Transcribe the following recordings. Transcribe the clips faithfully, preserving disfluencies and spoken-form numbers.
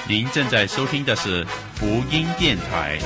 您正在收听的是福音电台。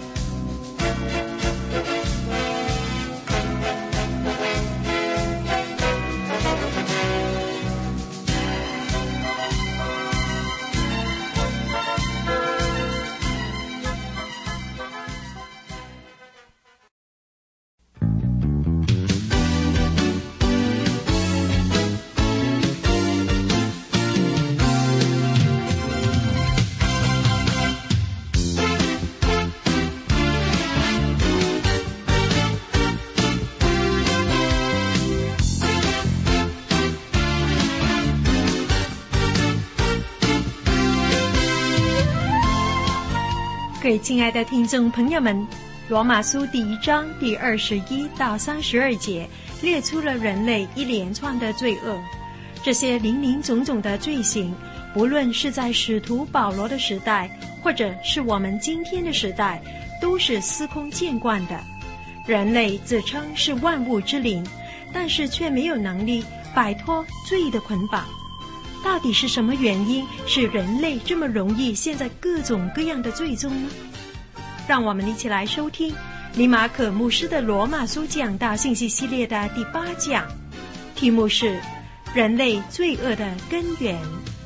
各位亲爱的听众朋友们，罗马书第一章第二十一到三十二节列出了人类一连串的罪恶。这些林林总总的罪行，不论是在使徒保罗的时代，或者是我们今天的时代，都是司空见惯的。人类自称是万物之灵，但是却没有能力摆脱罪的捆绑。到底是什么原因使人类这么容易陷在各种各样的罪中呢？让我们一起来收听李马可牧师的罗马书讲道信息系列的第八讲，题目是人类罪恶的根源。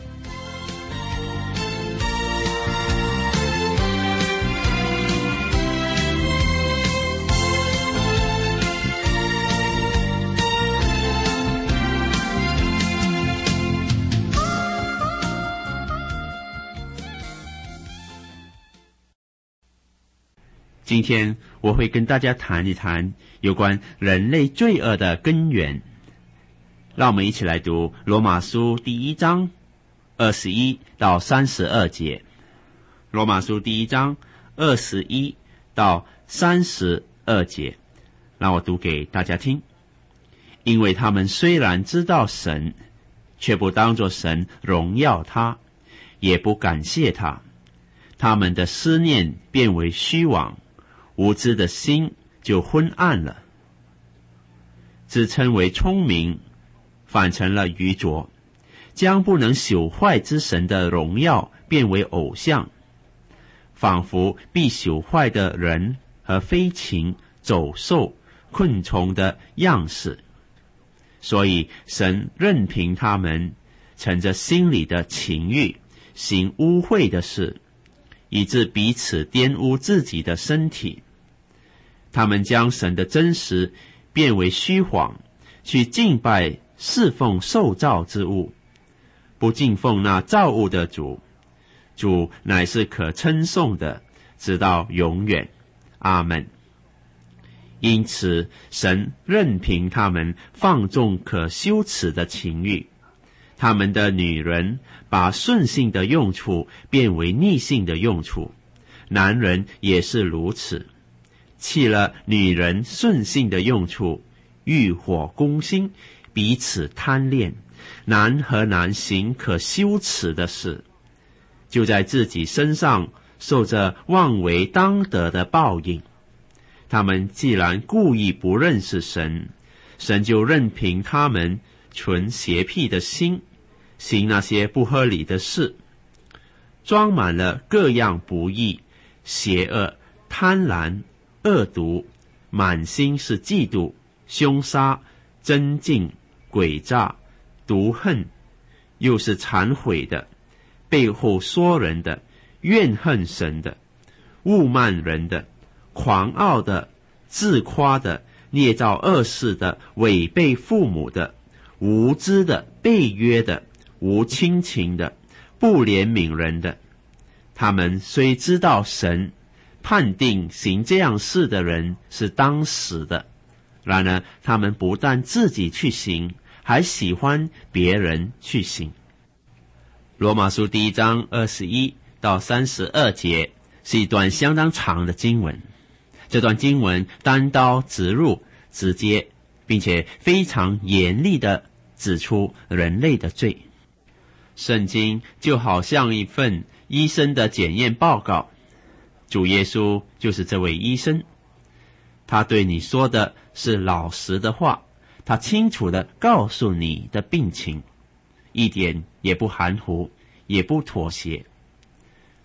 今天我会跟大家谈一谈有关人类罪恶的根源。让我们一起来读罗马书第一章二十一到三十二节。罗马书第一章二十一到三十二节，让我读给大家听。因为他们虽然知道神，却不当作神荣耀他，也不感谢他，他们的思念变为虚妄，无知的心就昏暗了，自称为聪明，反成了愚拙，将不能朽坏之神的荣耀变为偶像，仿佛必朽坏的人和飞禽、走兽、昆虫的样式。所以神任凭他们乘着心里的情欲行污秽的事，以致彼此玷污自己的身体。他们将神的真实变为虚谎，去敬拜侍奉受造之物，不敬奉那造物的主。主乃是可称颂的，直到永远。阿们。因此神任凭他们放纵可羞耻的情欲，他们的女人把顺性的用处变为逆性的用处，男人也是如此，弃了女人顺性的用处，欲火攻心，彼此贪恋，男和男行可羞耻的事，就在自己身上受着妄为当得的报应。他们既然故意不认识神，神就任凭他们存邪僻的心，行那些不合理的事，装满了各样不义、邪恶、贪婪、恶毒，满心是嫉妒、凶杀、争竞、诡诈、毒恨，又是忏悔的，背后说人的，怨恨神的，侮慢人的，狂傲的，自夸的，捏造恶事的，违背父母的，无知的，背约的，无亲情的，不怜悯人的。他们虽知道神判定行这样事的人是当死的，然而他们不但自己去行，还喜欢别人去行。罗马书第一章二十一到三十二节是一段相当长的经文。这段经文单刀直入，直接，并且非常严厉地指出人类的罪。圣经就好像一份医生的检验报告，主耶稣就是这位医生，他对你说的是老实的话，他清楚地告诉你的病情，一点也不含糊，也不妥协。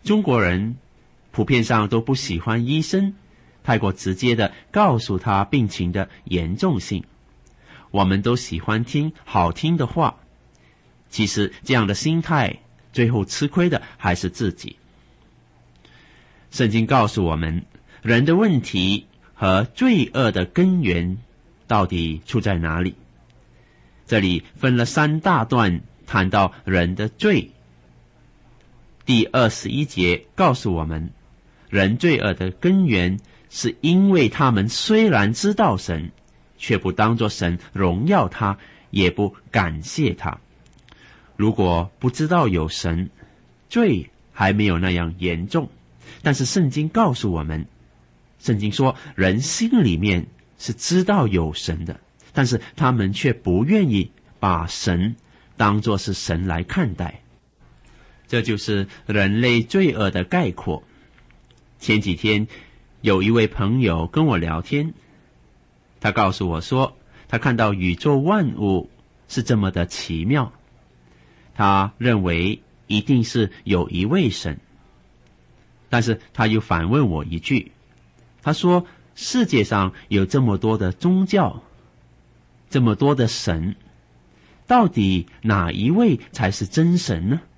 中国人普遍上都不喜欢医生太过直接的告诉他病情的严重性，我们都喜欢听好听的话。其实这样的心态最后吃亏的还是自己。圣经告诉我们，人的问题和罪恶的根源到底出在哪里？这里分了三大段谈到人的罪。第二十一节告诉我们，人罪恶的根源是因为他们虽然知道神，却不当作神荣耀他，也不感谢他。如果不知道有神，罪还没有那样严重。但是圣经告诉我们，圣经说人心里面是知道有神的，但是他们却不愿意把神当作是神来看待。这就是人类罪恶的概括。前几天有一位朋友跟我聊天，他告诉我说，他看到宇宙万物是这么的奇妙，他认为一定是有一位神。但是他又反问我一句，他说世界上有这么多的宗教，这么多的神，到底哪一位才是真神呢？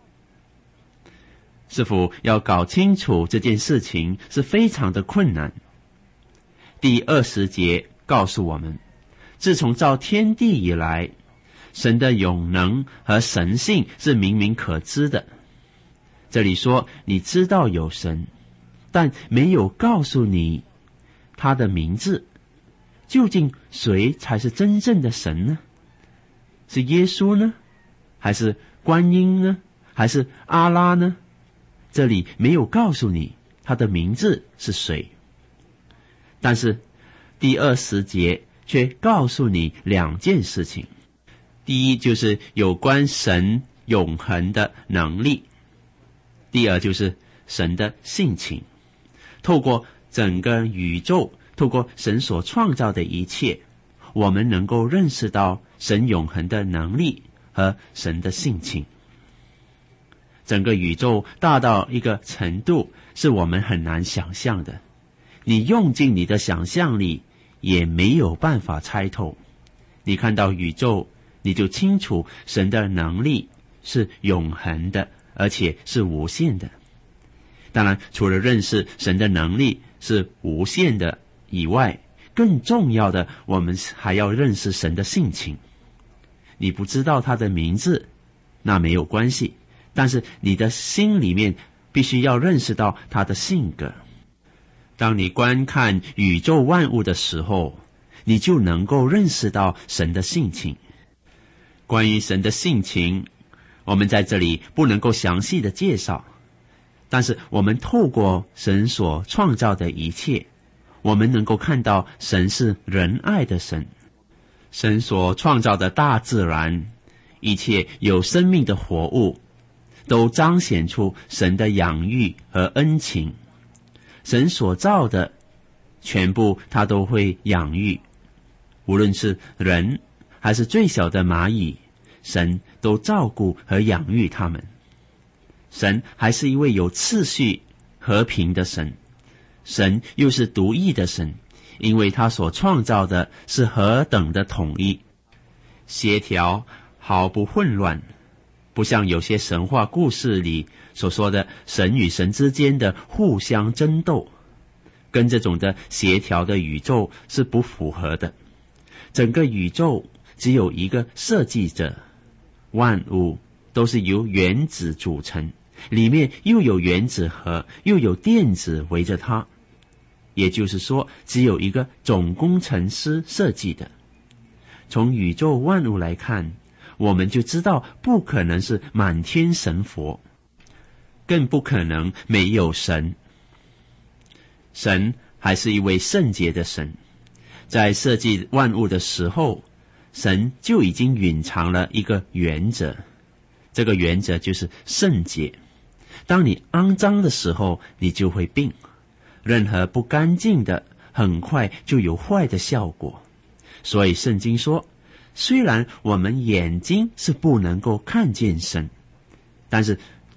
师父要搞清楚这件事情是非常的困难。第二十节告诉我们，自从造天地以来，神的永能和神性是明明可知的。这里说你知道有神，但没有告诉你他的名字。究竟谁才是真正的神呢？是耶稣呢？还是观音呢？还是阿拉呢？这里没有告诉你他的名字是谁。但是第二十节却告诉你两件事情。第一就是有关神永恒的能力，第二就是神的性情。透过整个宇宙，透过神所创造的一切，我们能够认识到神永恒的能力和神的性情。整个宇宙大到一个程度，是我们很难想象的，你用尽你的想象力也没有办法猜透。你看到宇宙，你就清楚神的能力是永恒的，而且是无限的。当然，除了认识神的能力是无限的以外，更重要的，我们还要认识神的性情。你不知道他的名字，那没有关系，但是你的心里面必须要认识到他的性格。当你观看宇宙万物的时候，你就能够认识到神的性情。关于神的性情，我们在这里不能够详细的介绍，但是我们透过神所创造的一切，我们能够看到神是仁爱的神。神所创造的大自然，一切有生命的活物，都彰显出神的养育和恩情。神所造的全部他都会养育，无论是人还是最小的蚂蚁，神都照顾和养育他们。神还是一位有次序和平的神，神又是独一的神，因为他所创造的是何等的统一协调，毫不混乱，不像有些神话故事里所说的神与神之间的互相争斗，跟这种的协调的宇宙是不符合的。整个宇宙只有一个设计者，万物都是由原子组成，里面又有原子核，又有电子围着它，也就是说只有一个总工程师设计的。从宇宙万物来看，我们就知道不可能是满天神佛，更不可能没有神。神还是一位圣洁的神，在设计万物的时候，神就已经蕴藏了一个原则，这个原则就是圣洁。当你肮脏的时候，你就会病，任何不干净的很快就有坏的效果。所以圣经说，虽然我们眼睛是不能够看见神，但是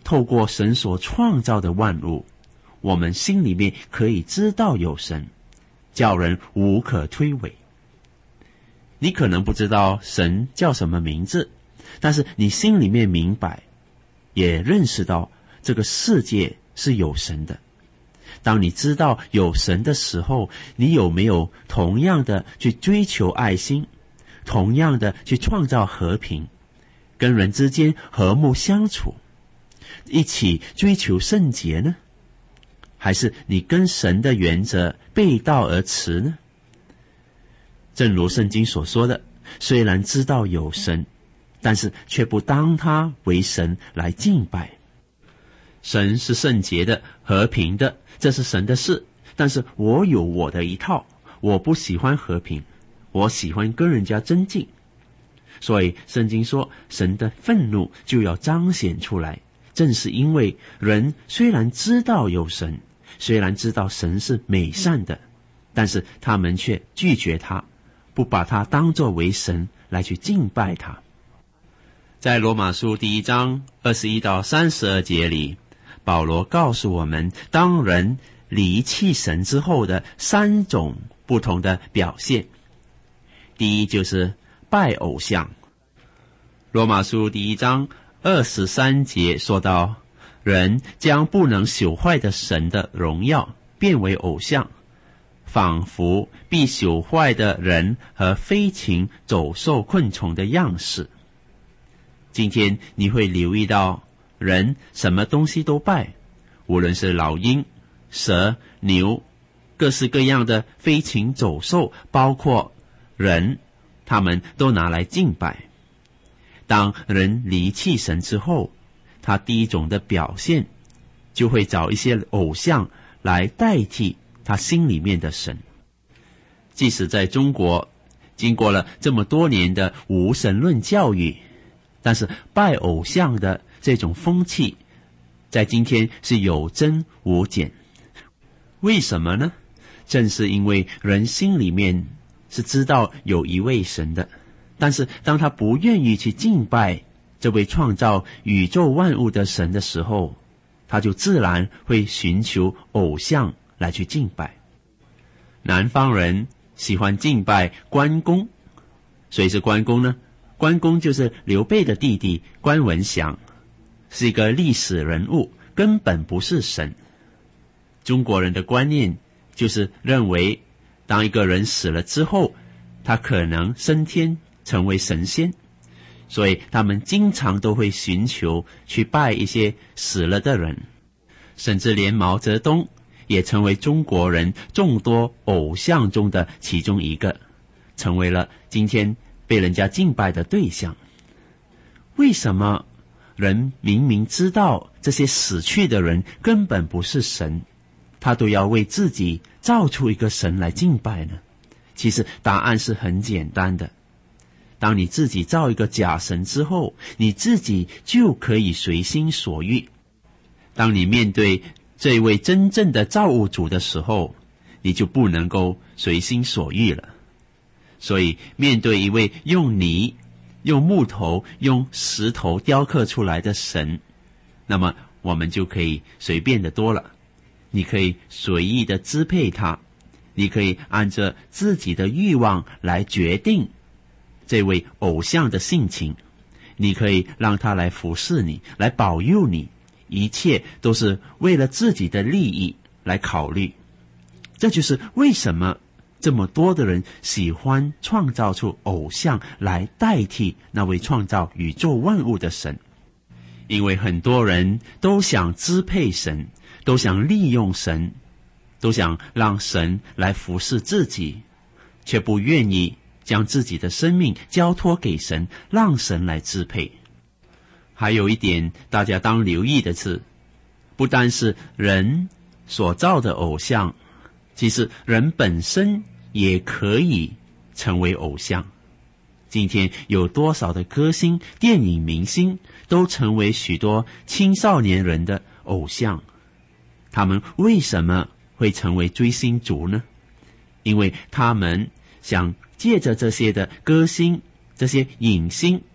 透过神所创造的万物，我们心里面可以知道有神，叫人无可推诿。你可能不知道神叫什么名字，但是你心里面明白，也认识到这个世界是有神的。当你知道有神的时候，你有没有同样的去追求爱心，同样的去创造和平，跟人之间和睦相处，一起追求圣洁呢？还是你跟神的原则背道而驰呢？正如圣经所说的，虽然知道有神，但是却不当他为神来敬拜。神是圣洁的、和平的，这是神的事，但是我有我的一套，我不喜欢和平，我喜欢跟人家争竞。所以圣经说，神的愤怒就要彰显出来，正是因为人虽然知道有神，虽然知道神是美善的，但是他们却拒绝他，不把他当作为神来去敬拜他。在罗马书第一章二十一到三十二节里，保罗告诉我们，当人离弃神之后的三种不同的表现。第一就是拜偶像。罗马书第一章二十三节说到，人将不能朽坏的神的荣耀变为偶像，仿佛必朽坏的人和飞禽走兽昆虫的样式。今天你会留意到，人什么东西都拜，无论是老鹰、蛇、牛，各式各样的飞禽走兽，包括人，他们都拿来敬拜。当人离弃神之后，他第一种的表现就会找一些偶像来代替他心里面的神。即使在中国经过了这么多年的无神论教育，但是拜偶像的这种风气在今天是有增无减。为什么呢？正是因为人心里面是知道有一位神的，但是当他不愿意去敬拜这位创造宇宙万物的神的时候，他就自然会寻求偶像来去敬拜。南方人喜欢敬拜关公。谁是关公呢？关公就是刘备的弟弟关文祥，是一个历史人物，根本不是神。中国人的观念就是认为，当一个人死了之后，他可能升天成为神仙，所以他们经常都会寻求去拜一些死了的人，甚至连毛泽东也成为中国人众多偶像中的其中一个，成为了今天被人家敬拜的对象。为什么人明明知道这些死去的人根本不是神，他都要为自己造出一个神来敬拜呢？其实答案是很简单的。当你自己造一个假神之后，你自己就可以随心所欲。当你面对这位真正的造物主的时候，你就不能够随心所欲了。所以面对一位用泥、用木头、用石头雕刻出来的神，那么我们就可以随便的多了。你可以随意的支配它，你可以按着自己的欲望来决定这位偶像的性情，你可以让他来服侍你，来保佑你，一切都是为了自己的利益来考虑。这就是为什么这么多的人喜欢创造出偶像来代替那位创造宇宙万物的神。因为很多人都想支配神，都想利用神，都想让神来服侍自己，却不愿意将自己的生命交托给神，让神来支配。还有一点大家当留意的是，不单是人所造的偶像，其实人本身也可以成为偶像。今天有多少的歌星、电影明星都成为许多青少年人的偶像。他们为什么会成为追星族呢？因为他们想借着这些的歌星、这些影星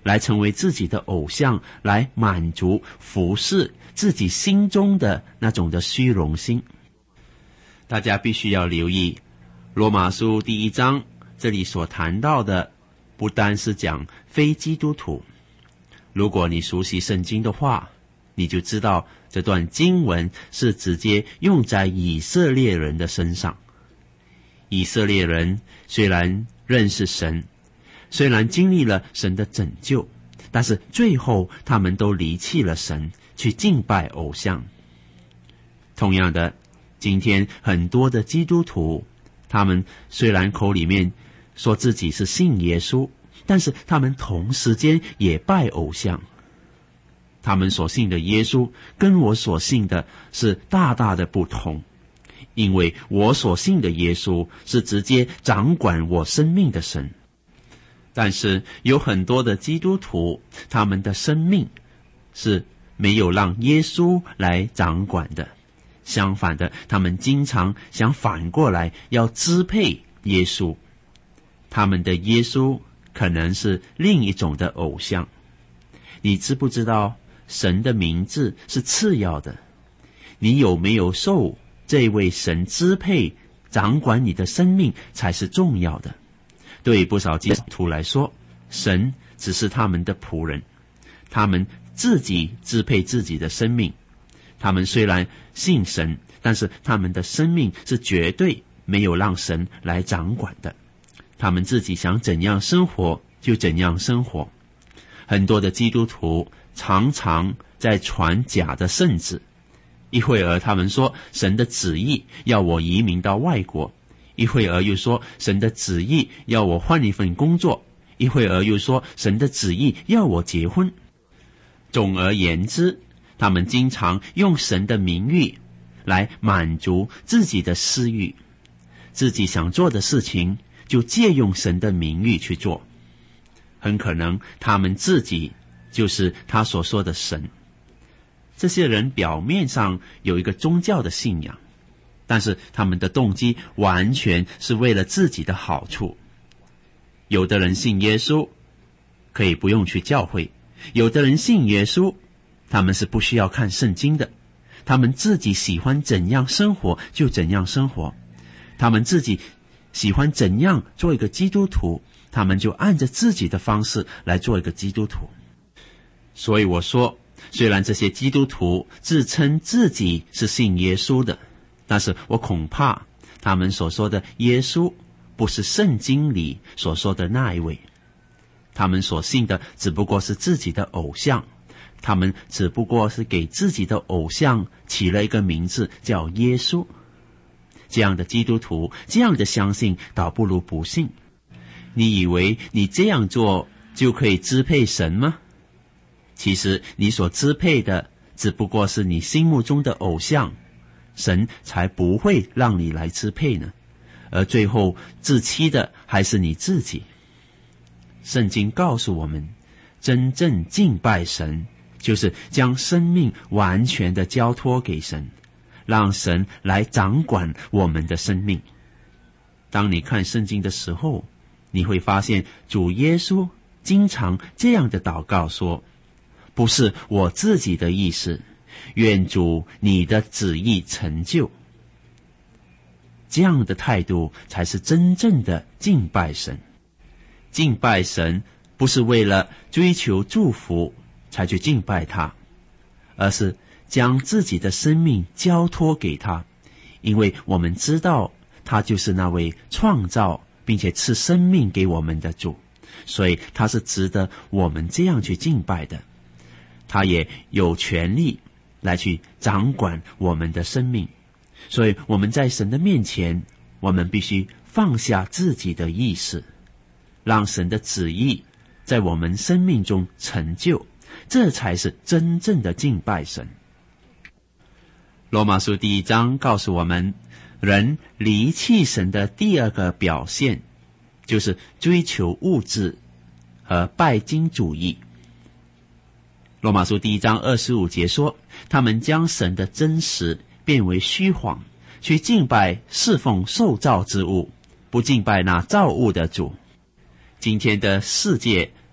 来成为自己的偶像，来满足服侍自己心中的那种的虚荣心。大家必须要留意罗马书第一章这里所谈到的，不单是讲非基督徒。如果你熟悉圣经的话，你就知道这段经文是直接用在以色列人的身上。以色列人虽然认识神，虽然经历了神的拯救，但是最后他们都离弃了神，去敬拜偶像。同样的，今天很多的基督徒，他们虽然口里面说自己是信耶稣，但是他们同时间也拜偶像。他们所信的耶稣跟我所信的是大大的不同，因为我所信的耶稣是直接掌管我生命的神。但是有很多的基督徒，他们的生命是没有让耶稣来掌管的，相反的，他们经常想反过来要支配耶稣。他们的耶稣可能是另一种的偶像。你知不知道神的名字是次要的？你有没有受这位神支配掌管你的生命才是重要的。对不少基督徒来说，神只是他们的仆人，他们自己支配自己的生命。他们虽然信神，但是他们的生命是绝对没有让神来掌管的。他们自己想怎样生活就怎样生活。很多的基督徒常常在传假的圣旨，一会儿他们说神的旨意要我移民到外国，一会儿又说神的旨意要我换一份工作，一会儿又说神的旨意要我结婚。总而言之，他们经常用神的名誉来满足自己的私欲，自己想做的事情就借用神的名誉去做。很可能他们自己就是他所说的神。这些人表面上有一个宗教的信仰，但是他们的动机完全是为了自己的好处。有的人信耶稣，可以不用去教会；有的人信耶稣，他们是不需要看圣经的，他们自己喜欢怎样生活就怎样生活，他们自己喜欢怎样做一个基督徒，他们就按着自己的方式来做一个基督徒。所以我说，虽然这些基督徒自称自己是信耶稣的，但是我恐怕他们所说的耶稣不是圣经里所说的那一位。他们所信的只不过是自己的偶像，他们只不过是给自己的偶像起了一个名字叫耶稣。这样的基督徒，这样的相信，倒不如不信。你以为你这样做就可以支配神吗？其实你所支配的只不过是你心目中的偶像，神才不会让你来支配呢。而最后自欺的还是你自己。圣经告诉我们，真正敬拜神，就是将生命完全的交托给神，让神来掌管我们的生命。当你看圣经的时候，你会发现主耶稣经常这样的祷告说，不是我自己的意思，愿主你的旨意成就。这样的态度才是真正的敬拜神。敬拜神不是为了追求祝福才去敬拜他，而是将自己的生命交托给他，因为我们知道他就是那位创造并且赐生命给我们的主，所以他是值得我们这样去敬拜的。他也有权利来去掌管我们的生命，所以我们在神的面前，我们必须放下自己的意识，让神的旨意在我们生命中成就，这才是真正的敬拜神。罗马书第一章告诉我们，人离弃神的第二个表现就是追求物质和拜金主义。罗马书第一章二十五节说，他们将神的真实变为虚谎，去敬拜侍奉受造之物，不敬拜那造物的主。今天的世界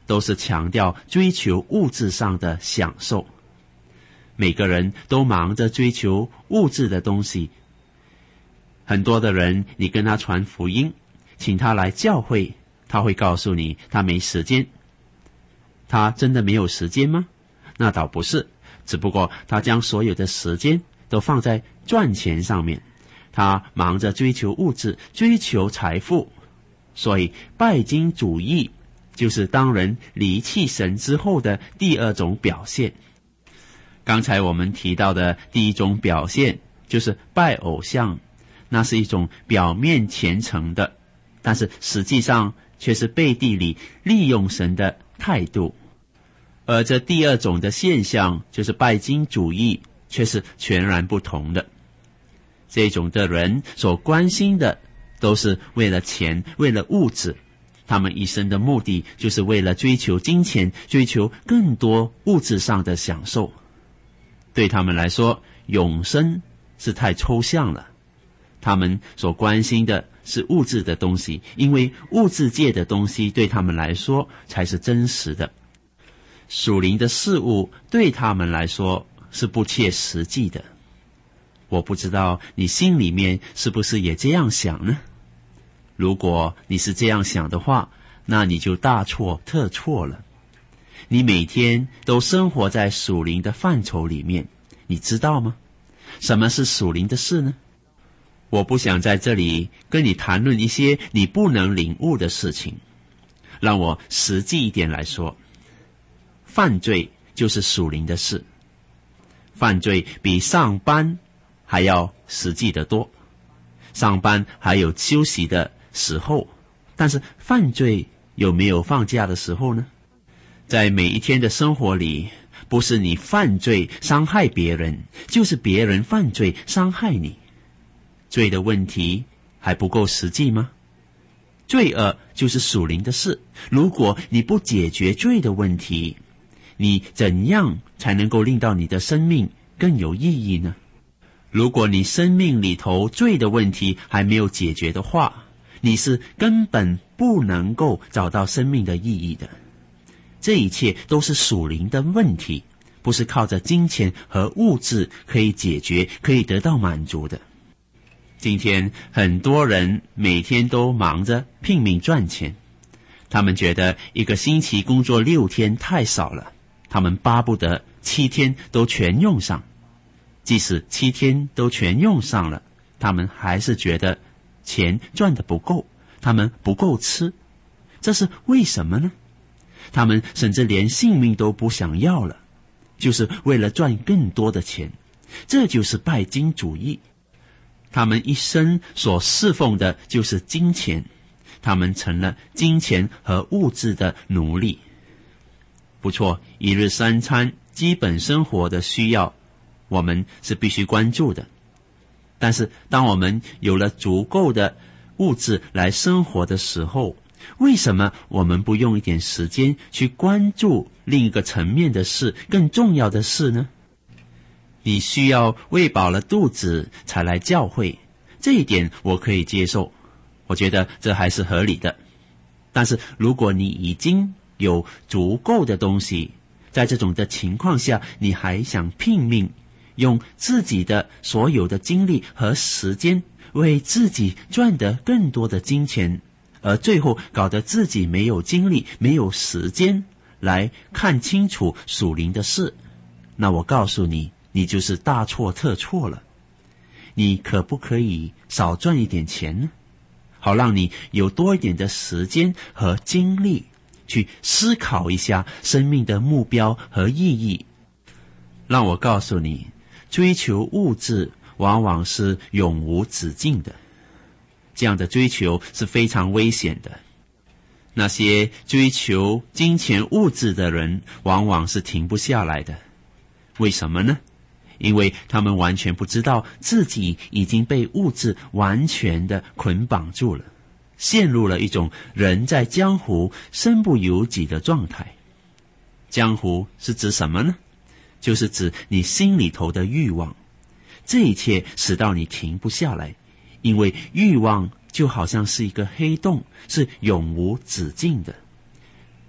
都是强调追求物质上的享受。每个人都忙着追求物质的东西。很多的人，你跟他传福音，请他来教会，他会告诉你他没时间。他真的没有时间吗？那倒不是，只不过他将所有的时间都放在赚钱上面，他忙着追求物质，追求财富。所以拜金主义就是当人离弃神之后的第二种表现。刚才我们提到的第一种表现就是拜偶像，那是一种表面虔诚的，但是实际上却是背地里利用神的态度。而这第二种的现象就是拜金主义，却是全然不同的。这种的人所关心的都是为了钱，为了物质，他们一生的目的就是为了追求金钱，追求更多物质上的享受。对他们来说，永生是太抽象了，他们所关心的是物质的东西，因为物质界的东西对他们来说才是真实的。属灵的事物对他们来说是不切实际的。我不知道你心里面是不是也这样想呢？如果你是这样想的话，那你就大错特错了。你每天都生活在属灵的范畴里面，你知道吗？什么是属灵的事呢？我不想在这里跟你谈论一些你不能领悟的事情，让我实际一点来说，犯罪就是属灵的事。犯罪比上班还要实际得多，上班还有休息的时候，但是犯罪有没有放假的时候呢？在每一天的生活里，不是你犯罪伤害别人，就是别人犯罪伤害你。罪的问题还不够实际吗？罪恶就是属灵的事，如果你不解决罪的问题，你怎样才能够令到你的生命更有意义呢？如果你生命里头罪的问题还没有解决的话，你是根本不能够找到生命的意义的。这一切都是属灵的问题，不是靠着金钱和物质可以解决，可以得到满足的。今天很多人每天都忙着拼命赚钱，他们觉得一个星期工作六天太少了，他们巴不得七天都全用上。即使七天都全用上了，他们还是觉得钱赚得不够，他们不够吃。这是为什么呢？他们甚至连性命都不想要了，就是为了赚更多的钱。这就是拜金主义。他们一生所侍奉的就是金钱，他们成了金钱和物质的奴隶。不错，一日三餐，基本生活的需要，我们是必须关注的。但是当我们有了足够的物质来生活的时候，为什么我们不用一点时间去关注另一个层面的事，更重要的事呢？你需要喂饱了肚子才来教会，这一点我可以接受，我觉得这还是合理的。但是如果你已经有足够的东西，在这种的情况下，你还想拼命用自己的所有的精力和时间为自己赚得更多的金钱，而最后搞得自己没有精力，没有时间来看清楚属灵的事，那我告诉你，你就是大错特错了。你可不可以少赚一点钱呢？好让你有多一点的时间和精力去思考一下生命的目标和意义。让我告诉你，追求物质往往是永无止境的，这样的追求是非常危险的。那些追求金钱物质的人往往是停不下来的。为什么呢？因为他们完全不知道自己已经被物质完全的捆绑住了，陷入了一种人在江湖身不由己的状态。江湖是指什么呢？就是指你心里头的欲望。这一切使到你停不下来，因为欲望就好像是一个黑洞，是永无止境的。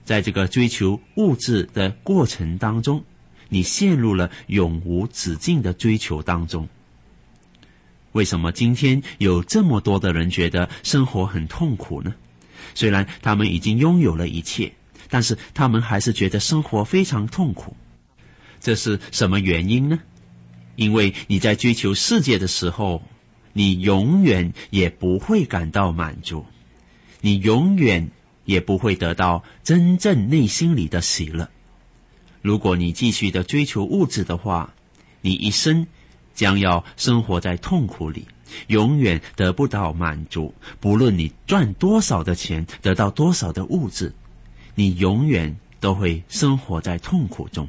在这个追求物质的过程当中，你陷入了永无止境的追求当中。为什么今天有这么多的人觉得生活很痛苦呢？虽然他们已经拥有了一切，但是他们还是觉得生活非常痛苦。这是什么原因呢？因为你在追求世界的时候，你永远也不会感到满足，你永远也不会得到真正内心里的喜乐。如果你继续的追求物质的话，你一生将要生活在痛苦里，永远得不到满足。不论你赚多少的钱，得到多少的物质，你永远都会生活在痛苦中。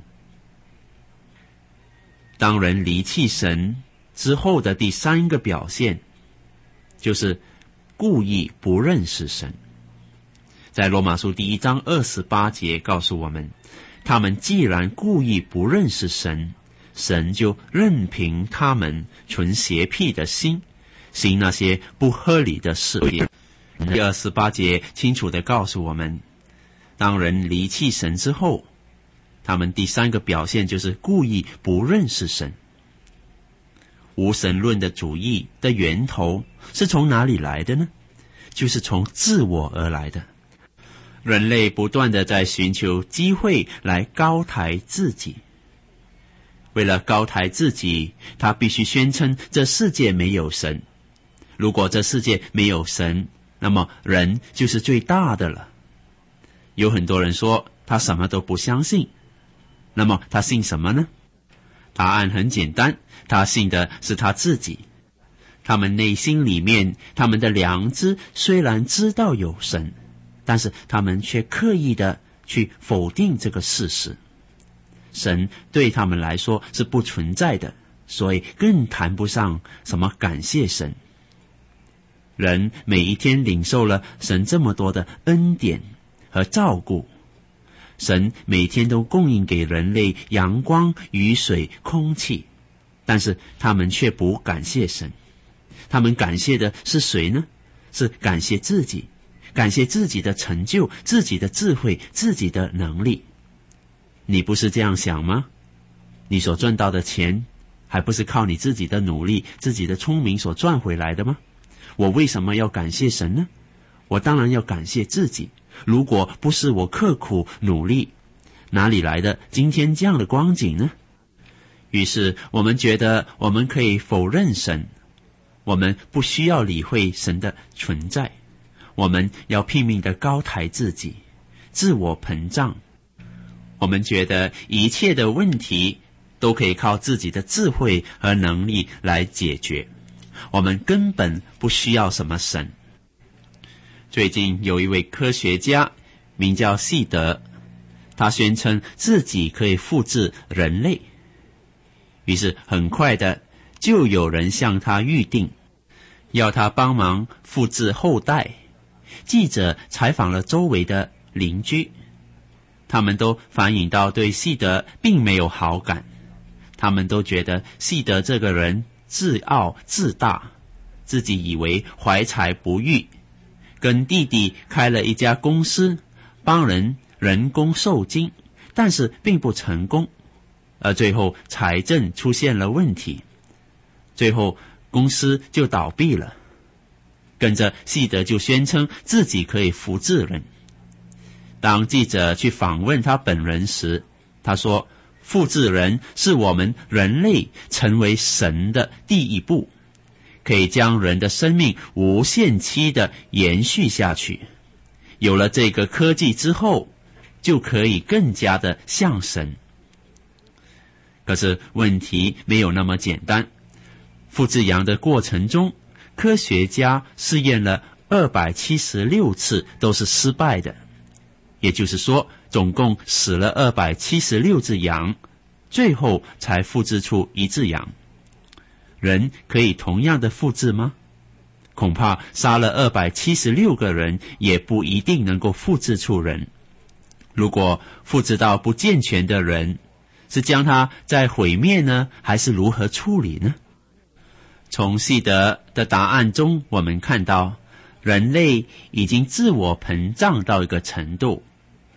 当人离弃神之后的第三个表现，就是故意不认识神。在罗马书第一章二十八节告诉我们，他们既然故意不认识神，神就任凭他们存邪僻的心，行那些不合理的事。第二十八节清楚地告诉我们，当人离弃神之后，他们第三个表现就是故意不认识神。无神论的主义的源头是从哪里来的呢？就是从自我而来的。人类不断地在寻求机会来高抬自己。为了高抬自己，他必须宣称这世界没有神。如果这世界没有神，那么人就是最大的了。有很多人说他什么都不相信，那么他信什么呢？答案很简单，他信的是他自己。他们内心里面，他们的良知虽然知道有神，但是他们却刻意的去否定这个事实。神对他们来说是不存在的，所以更谈不上什么感谢神。人每一天领受了神这么多的恩典和照顾，神每天都供应给人类阳光、雨水、空气，但是他们却不感谢神。他们感谢的是谁呢？是感谢自己，感谢自己的成就、自己的智慧、自己的能力。你不是这样想吗？你所赚到的钱，还不是靠你自己的努力、自己的聪明所赚回来的吗？我为什么要感谢神呢？我当然要感谢自己。如果不是我刻苦努力，哪里来的今天这样的光景呢？于是我们觉得我们可以否认神，我们不需要理会神的存在，我们要拼命地高抬自己，自我膨胀。我们觉得一切的问题都可以靠自己的智慧和能力来解决，我们根本不需要什么神。最近有一位科学家名叫希德，他宣称自己可以复制人类，于是很快的就有人向他预定，要他帮忙复制后代。记者采访了周围的邻居，他们都反映到对希德并没有好感，他们都觉得希德这个人自傲自大，自己以为怀才不遇，跟弟弟开了一家公司，帮人人工受精，但是并不成功，而最后财政出现了问题，最后公司就倒闭了。跟着希德就宣称自己可以复制人。当记者去访问他本人时，他说，复制人是我们人类成为神的第一步，可以将人的生命无限期的延续下去。有了这个科技之后，就可以更加的像神。可是问题没有那么简单。复制羊的过程中，科学家试验了二百七十六次都是失败的，也就是说总共死了二百七十六只羊，最后才复制出一只羊。人可以同样的复制吗？恐怕杀了二百七十六个人也不一定能够复制出人。如果复制到不健全的人，是将他再毁灭呢，还是如何处理呢？从希德的答案中，我们看到人类已经自我膨胀到一个程度，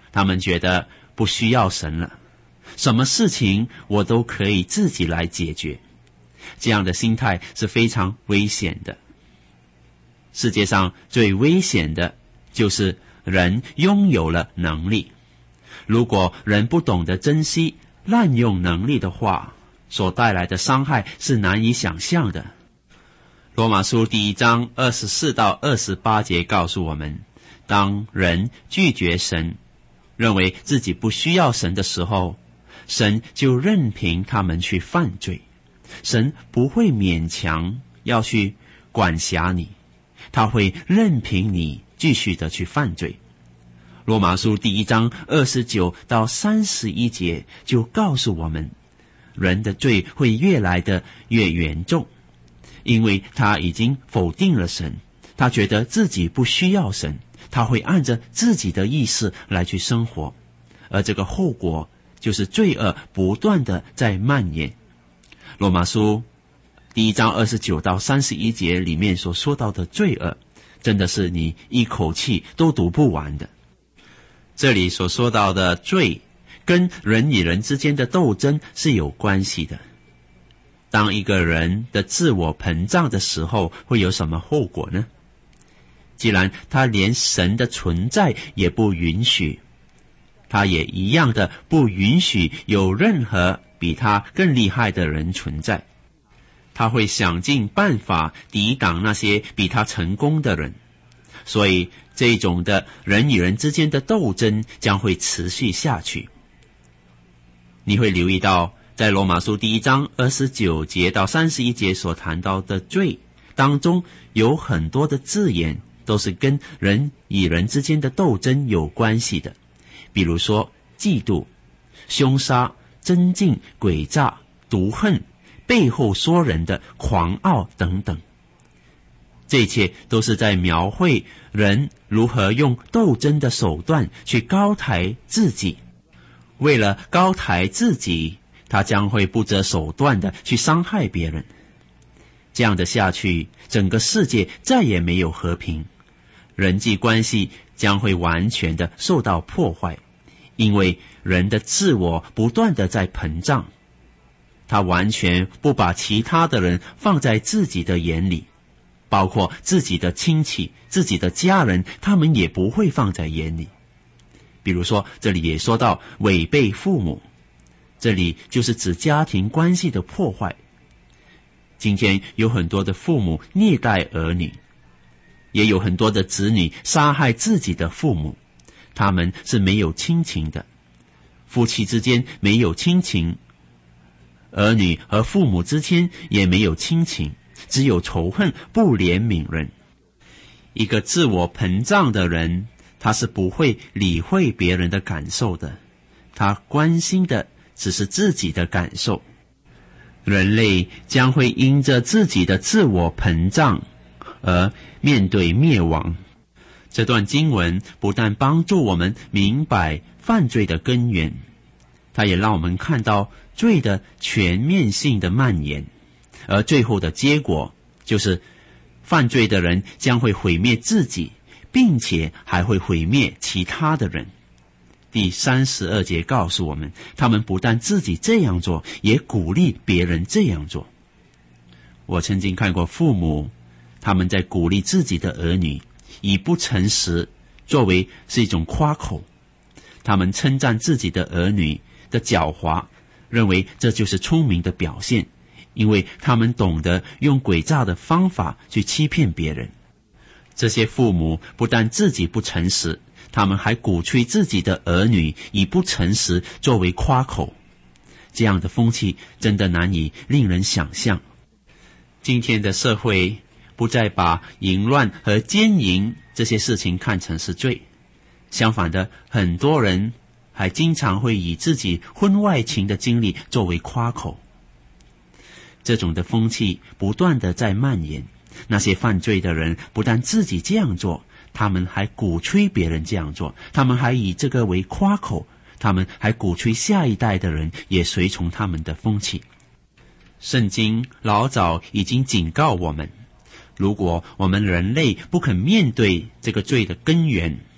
他们觉得不需要神了，什么事情我都可以自己来解决。这样的心态是非常危险的。世界上最危险的就是人拥有了能力，如果人不懂得珍惜、滥用能力的话，所带来的伤害是难以想象的。罗马书第一章二十四到二十八节告诉我们，当人拒绝神，认为自己不需要神的时候，神就任凭他们去犯罪。神不会勉强要去管辖你，他会任凭你继续的去犯罪。罗马书第一章二十九到三十一节就告诉我们，人的罪会越来的越严重，因为他已经否定了神，他觉得自己不需要神，他会按着自己的意思来去生活，而这个后果就是罪恶不断的在蔓延。罗马书第一章二十九到三十一节里面所说到的罪恶，真的是你一口气都读不完的。这里所说到的罪跟人与人之间的斗争是有关系的。当一个人的自我膨胀的时候，会有什么后果呢？既然他连神的存在也不允许，他也一样的不允许有任何比他更厉害的人存在。他会想尽办法抵挡那些比他成功的人，所以这种的人与人之间的斗争将会持续下去。你会留意到，在罗马书第一章二十九节到三十一节所谈到的罪当中，有很多的字眼都是跟人与人之间的斗争有关系的，比如说嫉妒、凶杀、争竞、诡诈、毒恨、背后说人的狂傲等等。这一切都是在描绘人如何用斗争的手段去高抬自己。为了高抬自己，他将会不择手段的去伤害别人。这样的下去，整个世界再也没有和平，人际关系将会完全的受到破坏，因为人的自我不断的在膨胀，他完全不把其他的人放在自己的眼里，包括自己的亲戚、自己的家人，他们也不会放在眼里。比如说，这里也说到违背父母，这里就是指家庭关系的破坏。今天有很多的父母虐待儿女，也有很多的子女杀害自己的父母，他们是没有亲情的，夫妻之间没有亲情，儿女和父母之间也没有亲情，只有仇恨，不怜悯人。一个自我膨胀的人，他是不会理会别人的感受的，他关心的只是自己的感受。人类将会因着自己的自我膨胀而面对灭亡。这段经文不但帮助我们明白犯罪的根源，它也让我们看到罪的全面性的蔓延，而最后的结果就是犯罪的人将会毁灭自己，并且还会毁灭其他的人。第三十二节告诉我们，他们不但自己这样做，也鼓励别人这样做。我曾经看过父母，他们在鼓励自己的儿女，以不诚实作为是一种夸口。他们称赞自己的儿女的狡猾，认为这就是聪明的表现，因为他们懂得用诡诈的方法去欺骗别人。这些父母不但自己不诚实，他们还鼓吹自己的儿女以不诚实作为夸口。这样的风气真的难以令人想象。今天的社会不再把淫乱和奸淫这些事情看成是罪，相反的，很多人还经常会以自己婚外情的经历作为夸口。这种的风气不断的在蔓延，那些犯罪的人不但自己这样做，他们还鼓吹别人这样做，他们还以这个为夸口，他们还鼓吹下一代的人也随从他们的风气。圣经老早已经警告我们，如果我们人类不肯面对这个罪的根源，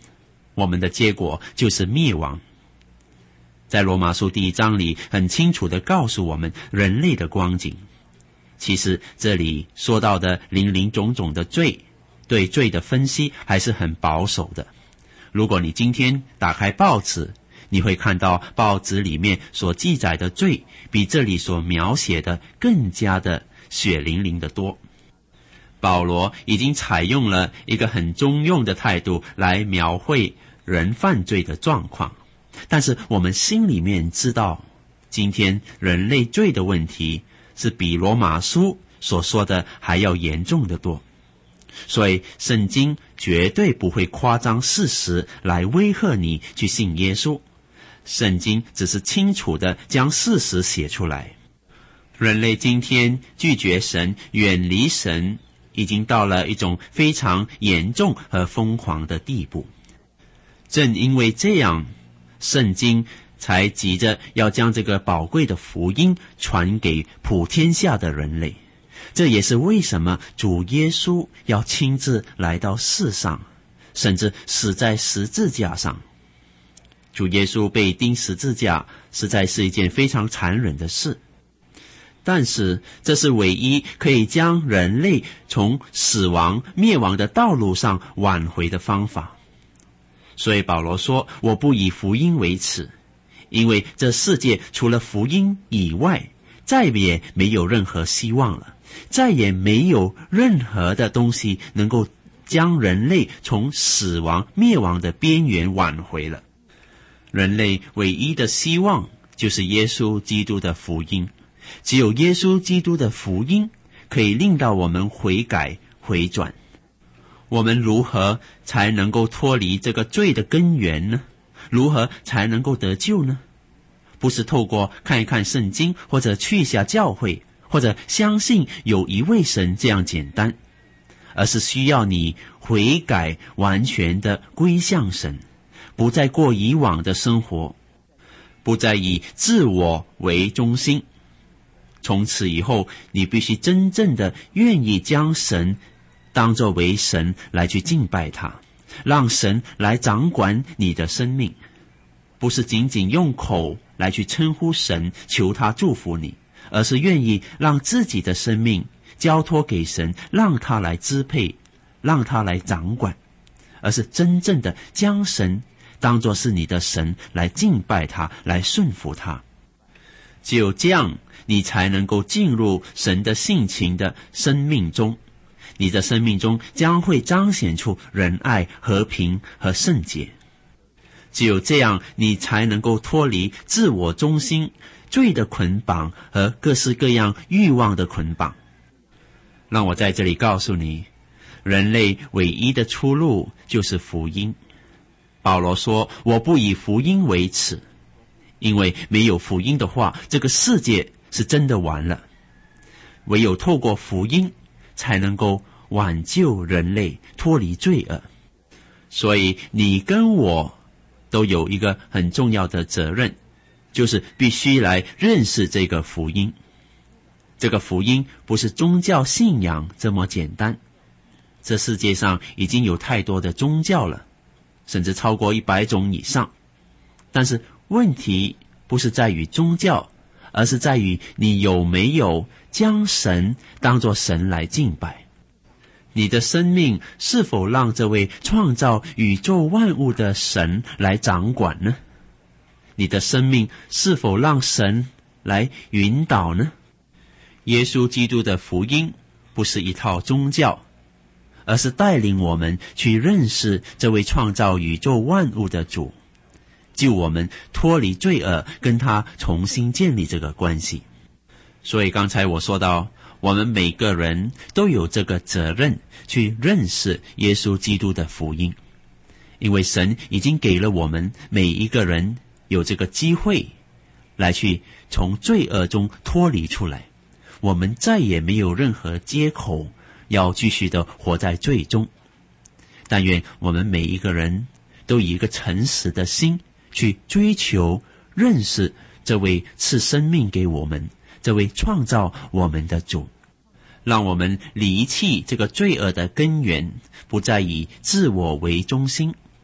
我们的结果就是灭亡。在罗马书第一章里很清楚地告诉我们人类的光景。其实这里说到的林林种种的罪，对罪的分析还是很保守的。如果你今天打开报纸，你会看到报纸里面所记载的罪比这里所描写的更加的血淋淋的多。保罗已经采用了一个很中庸的态度来描绘人犯罪的状况，但是我们心里面知道，今天人类罪的问题是比罗马书所说的还要严重的多。所以圣经绝对不会夸张事实来威吓你去信耶稣，圣经只是清楚地将事实写出来。人类今天拒绝神，远离神，已经到了一种非常严重和疯狂的地步。正因为这样，圣经才急着要将这个宝贵的福音传给普天下的人类。这也是为什么主耶稣要亲自来到世上，甚至死在十字架上。主耶稣被钉十字架实在是一件非常残忍的事，但是这是唯一可以将人类从死亡灭亡的道路上挽回的方法。所以保罗说，我不以福音为耻，因为这世界除了福音以外，再也没有任何希望了，再也没有任何的东西能够将人类从死亡灭亡的边缘挽回了。人类唯一的希望就是耶稣基督的福音，只有耶稣基督的福音可以令到我们悔改回转。我们如何才能够脱离这个罪的根源呢？如何才能够得救呢？不是透过看一看圣经，或者去一下教会，或者相信有一位神这样简单，而是需要你悔改，完全的归向神，不再过以往的生活，不再以自我为中心。从此以后，你必须真正的愿意将神当作为神来去敬拜他，让神来掌管你的生命，不是仅仅用口来去称呼神，求他祝福你，而是愿意让自己的生命交托给神，让他来支配，让他来掌管，而是真正的将神当作是你的神来敬拜他，来顺服他。只有这样，你才能够进入神的性情的生命中，你的生命中将会彰显出仁爱、和平和圣洁。只有这样，你才能够脱离自我中心、罪的捆绑和各式各样欲望的捆绑。让我在这里告诉你，人类唯一的出路就是福音。保罗说，我不以福音为耻，因为没有福音的话，这个世界是真的完了。唯有透过福音才能够挽救人类脱离罪恶。所以你跟我都有一个很重要的责任，就是必须来认识这个福音。这个福音不是宗教信仰这么简单，这世界上已经有太多的宗教了，甚至超过一百种以上。但是问题不是在于宗教，而是在于你有没有将神当作神来敬拜。你的生命是否让这位创造宇宙万物的神来掌管呢？你的生命是否让神来引导呢？耶稣基督的福音不是一套宗教，而是带领我们去认识这位创造宇宙万物的主，救我们脱离罪恶，跟他重新建立这个关系。所以刚才我说到，我们每个人都有这个责任去认识耶稣基督的福音，因为神已经给了我们每一个人有这个机会来去从罪恶中脱离出来，我们再也没有任何借口要继续的活在罪中。但愿我们每一个人都以一个诚实的心去追求认识这位赐生命给我们，这位创造我们的主，让我们离弃这个罪恶的根源，不再以自我为中心，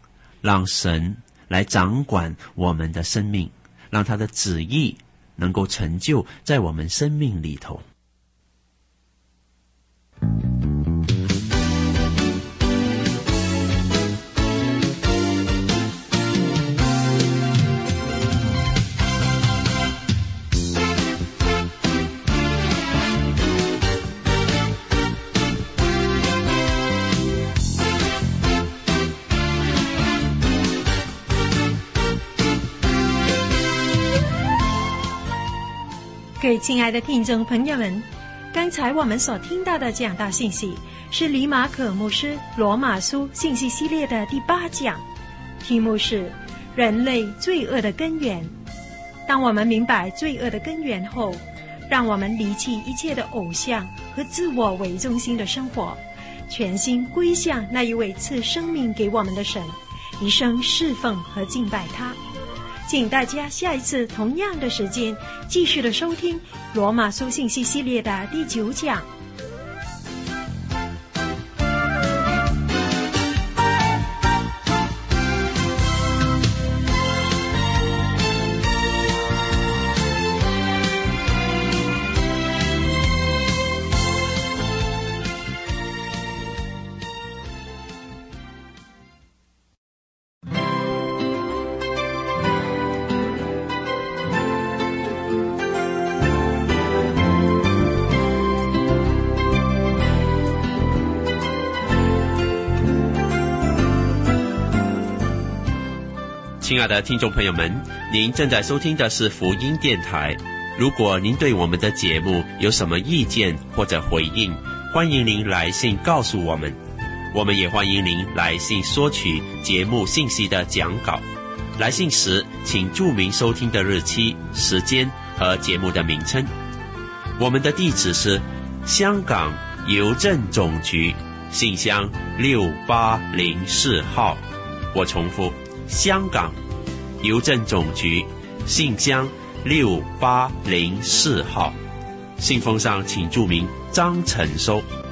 让神来掌管我们的生命，让他的旨意能够成就在我们生命里头。 各位亲爱的听众朋友们，刚才我们所听到的讲道信息是李马可牧师罗马书信息系列的第八讲，题目是人类罪恶的根源。当我们明白罪恶的根源后，让我们离弃一切的偶像和自我为中心的生活，全心归向那一位赐生命给我们的神，一生侍奉和敬拜他。请大家下一次同样的时间继续的收听罗马书信息系列的第九讲。 亲爱的听众朋友们，您正在收听的是福音电台。如果您对我们的节目有什么意见或者回应，欢迎您来信告诉我们。我们也欢迎您来信索取节目信息的讲稿。来信时请注明收听的日期、时间和节目的名称。我们的地址是香港邮政总局信箱六八零四号。我重复，香港邮政总局信箱六八零四号。信封上请注明张成收。